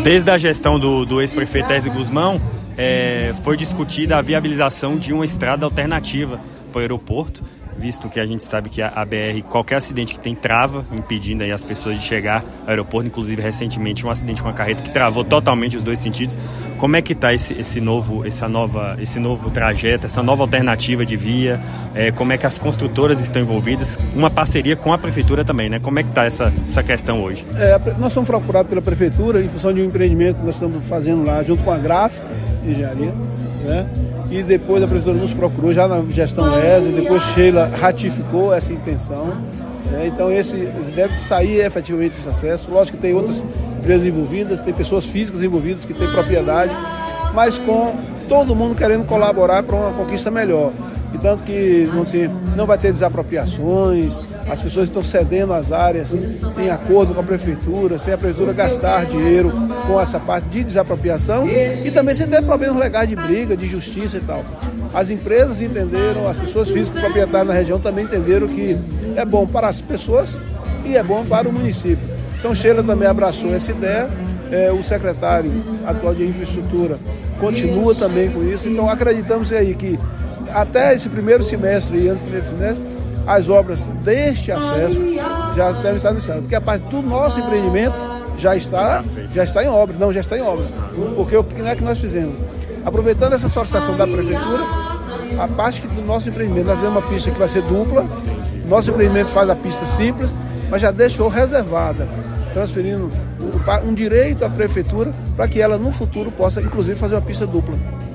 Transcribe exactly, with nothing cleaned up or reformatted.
Desde a gestão do, do ex-prefeito Ezio Guzmão, é, foi discutida a viabilização de uma estrada alternativa para o aeroporto, visto que a gente sabe que a, a B R, qualquer acidente que tem, trava, impedindo aí as pessoas de chegar ao aeroporto. Inclusive, recentemente, um acidente com uma carreta que travou totalmente os dois sentidos. Como é que está esse, esse, novo, essa nova, esse novo trajeto, essa nova alternativa de via? É, como é que as construtoras estão envolvidas? Uma parceria com a prefeitura também, né? Como é que está essa, essa questão hoje? É, nós somos procurados pela prefeitura em função de um empreendimento que nós estamos fazendo lá, junto com a Gráfica Engenharia, né? E depois a prefeitura nos procurou, já na gestão Ezio, depois Sheila ratificou essa intenção. Né? Então esse deve sair efetivamente esse acesso. Lógico que tem outras empresas envolvidas, tem pessoas físicas envolvidas que têm propriedade, mas com todo mundo querendo colaborar para uma conquista melhor. E tanto que não, tem, não vai ter desapropriações, as pessoas estão cedendo as áreas em acordo com a prefeitura, sem a prefeitura gastar dinheiro com essa parte de desapropriação e também sem ter problemas legais de briga, de justiça e tal. As empresas entenderam, as pessoas físicas proprietárias na região também entenderam que é bom para as pessoas e é bom para o município. Então Sheila também abraçou essa ideia, é, o secretário atual de infraestrutura continua também com isso, então acreditamos aí que até esse primeiro semestre e antes do primeiro semestre, as obras deste acesso já devem estar iniciadas, porque a parte do nosso empreendimento já está, já está em obra, não, já está em obra. Porque o que é que nós fizemos? Aproveitando essa solicitação da prefeitura, a parte do nosso empreendimento, nós fizemos uma pista que vai ser dupla, nosso empreendimento faz a pista simples, mas já deixou reservada, transferindo um direito à prefeitura para que ela no futuro possa, inclusive, fazer uma pista dupla.